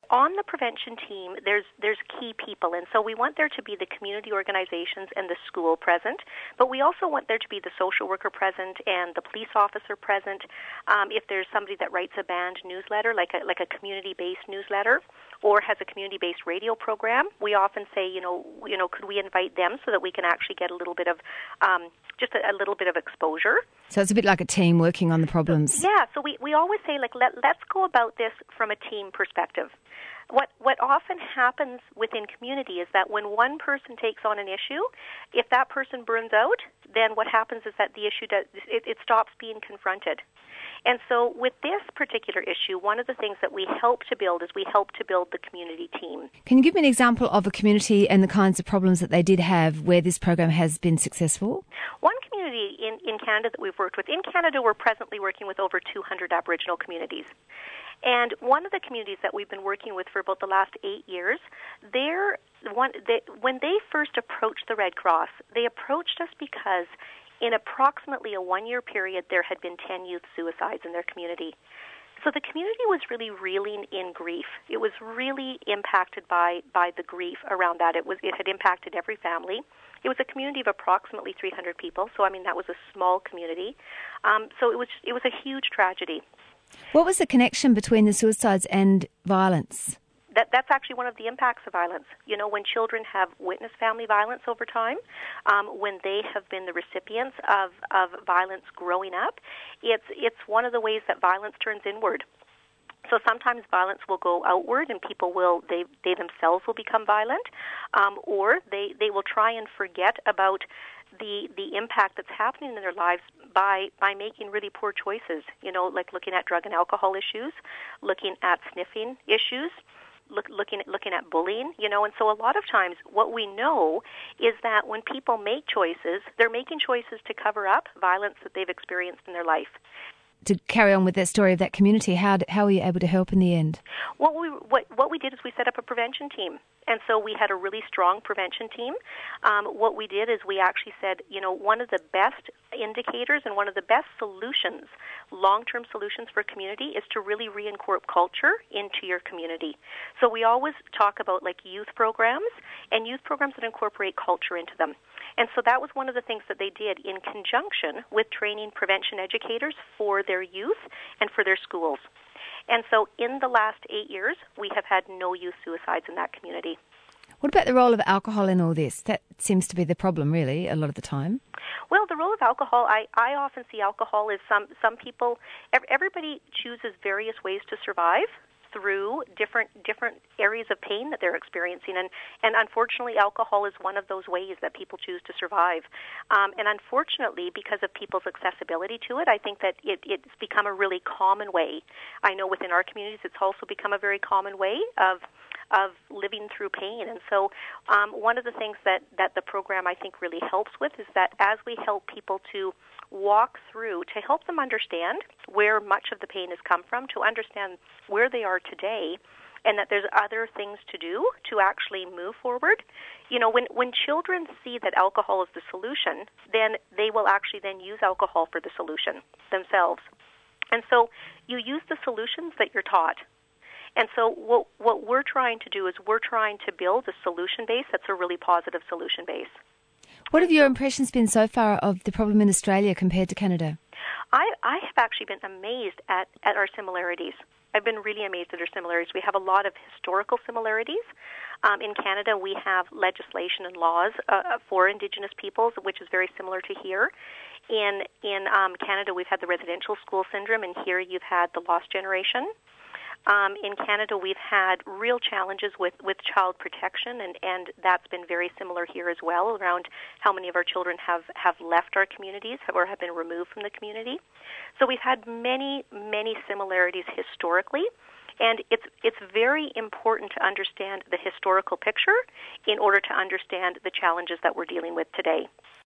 on the prevention team, there's key people, and so we want there to be the community organizations and the school present, but we also want there to be the social worker present and the police officer present. If there's somebody that writes a banned newsletter, like a community-based newsletter, or has a community-based radio program, we often say, could we invite them so that we can actually get a little bit of just a little bit of exposure. So it's a bit like a team working on the problems. Yeah, so we always say, let's go about this from a team perspective. What often happens within community is that when one person takes on an issue, if that person burns out, then what happens is that the issue it stops being confronted. And so with this particular issue, one of the things that we help to build is we help to build the community team. Can you give me an example of a community and the kinds of problems that they did have where this program has been successful? One community in Canada that we've worked with, in Canada we're presently working with over 200 Aboriginal communities. And one of the communities that we've been working with for about the last 8 years, when they first approached the Red Cross, they approached us because in approximately a 1-year period, there had been 10 youth suicides in their community. So the community was really reeling in grief. It was really impacted by the grief around that. It had impacted every family. It was a community of approximately 300 people, so that was a small community. So it was a huge tragedy. What was the connection between the suicides and violence? That's actually one of the impacts of violence. When children have witnessed family violence over time, when they have been the recipients of violence growing up, it's one of the ways that violence turns inward. So sometimes violence will go outward and people they themselves will become violent, or they will try and forget about the impact that's happening in their lives by making really poor choices, like looking at drug and alcohol issues, looking at sniffing issues, looking at bullying, and so a lot of times what we know is that when people make choices, they're making choices to cover up violence that they've experienced in their life. To carry on with that story of that community, how were you able to help in the end? What we did is we set up a prevention team. And so we had a really strong prevention team. What we did is we actually said, one of the best indicators and one of the best solutions, long-term solutions for community, is to really reincorporate culture into your community. So we always talk about youth programs and youth programs that incorporate culture into them. And so that was one of the things that they did in conjunction with training prevention educators for their youth and for their schools. And so in the last 8 years, we have had no youth suicides in that community. What about the role of alcohol in all this? That seems to be the problem, really, a lot of the time. Well, the role of alcohol, I often see alcohol as some people, everybody chooses various ways to survive through different areas of pain that they're experiencing. And unfortunately, alcohol is one of those ways that people choose to survive. And unfortunately, because of people's accessibility to it, I think that it's become a really common way. I know within our communities, it's also become a very common way of living through pain. And so one of the things that the program, I think, really helps with is that as we help people to walk through, to help them understand where much of the pain has come from, to understand where they are today, and that there's other things to do to actually move forward. When children see that alcohol is the solution, then they will actually then use alcohol for the solution themselves. And so you use the solutions that you're taught. And so what we're trying to do is we're trying to build a solution base that's a really positive solution base. What have your impressions been so far of the problem in Australia compared to Canada? I have actually been amazed at our similarities. I've been really amazed at our similarities. We have a lot of historical similarities. In Canada, we have legislation and laws for Indigenous peoples, which is very similar to here. In Canada, we've had the residential school syndrome, and here you've had the lost generation. In Canada, we've had real challenges with child protection, and that's been very similar here as well, around how many of our children have left our communities or have been removed from the community. So we've had many, many similarities historically, and it's very important to understand the historical picture in order to understand the challenges that we're dealing with today.